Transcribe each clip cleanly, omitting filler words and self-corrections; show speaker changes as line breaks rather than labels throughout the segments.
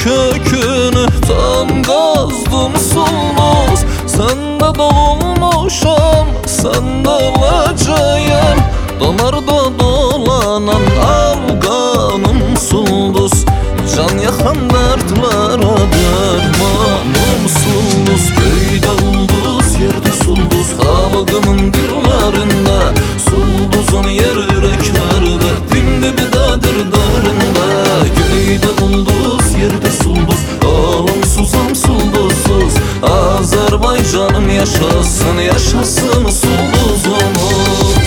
kökünü tam qazdım sulduz. Səndə doğulmuşam, səndə olacağım, damarda dolanan alqanım sulduz. Can yakan dertlara dermanım sulduz. Köyde ulduz, yerde sulduz, halkımın dillerinde sulduzun yer yüreklerde, dimdibi dadır darında. Köyde ulduz, yerde sulduz, alım susam sulduzsuz. Azerbaycanım yaşasın, yaşasın sulduzumuz.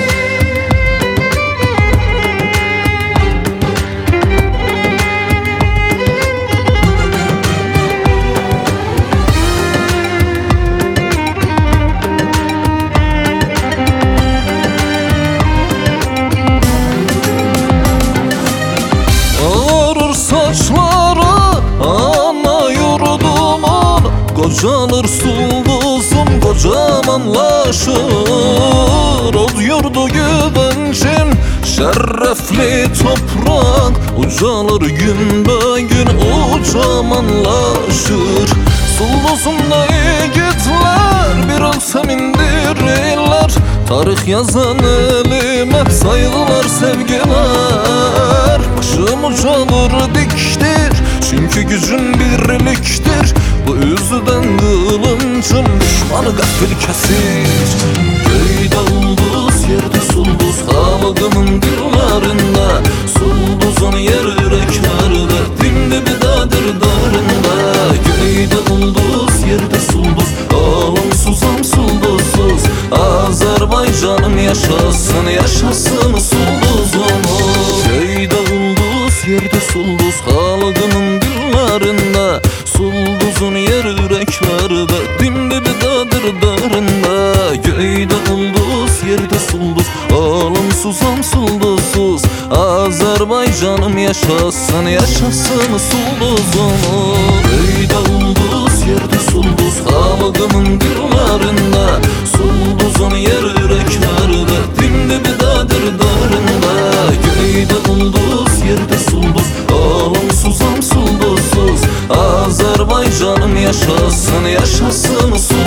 Kocalır sulduzum, kocamanlaşır. Od yurdu güvencim, şerefli toprak ucalır gün be gün, ucamanlaşır. Sulduzumda yiğitler bir ölsem indirirler. Tarih yazan elime saygılar, sevgiler. Başım ucalır diktir, çünkü gücün birliktir. Bu yüzden kılıncım düşmanı gafil kesir. Köyde ulduz, yerde sulduz, halkımın dillerinde sulduzun yer yüreklerde, dimdibi dadır darında. Köyde ulduz, yerde sulduz, alım susam sulduzsuz. Azerbaycanım yaşasın, yaşasın sulduzumuz. Köyde ulduz, yerde sulduz, halkımın dillerinde sulduzun yer yüreklerde, dimdibi dadır darında. Köyde ulduz, yerde sulduz, alım susam sulduzsuz. Azerbaycanım yaşasın, yaşasın sulduzumuz. Köyde ulduz, yerde sulduz, halkımın dillerinde sulduzun yer yüreklerde, dimdibi dadır darında. Köyde ulduz, yerde sulduz, alım susam sulduzsuz. Azerbaycanım yaşasın, yaşasın sulduzumuz.